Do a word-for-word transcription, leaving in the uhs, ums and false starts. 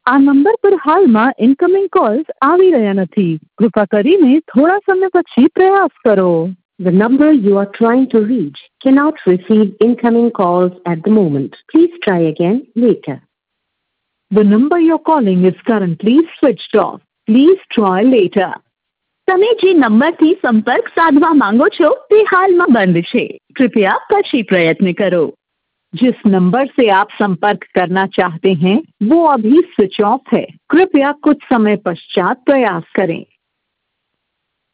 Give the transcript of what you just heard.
આ નંબર પર હાલમાં ઇનકમિંગ કોલ્સ આવી રહ્યા નથી. કૃપા કરીને થોડા સમય પછી પ્રયાસ કરો. The number you are trying to reach cannot receive incoming calls at the moment. Please try again later. The number you're calling is currently switched off. Please try later. તમે જે નંબરથી સંપર્ક સાધવા માંગો છો તે હાલમાં બંધ છે. कृपया પછી પ્રયત્ન करो. जिस नंबर से आप संपर्क करना चाहते हैं वो अभी स्विच ऑफ है. कृपया कुछ समय पश्चात प्रयास करें.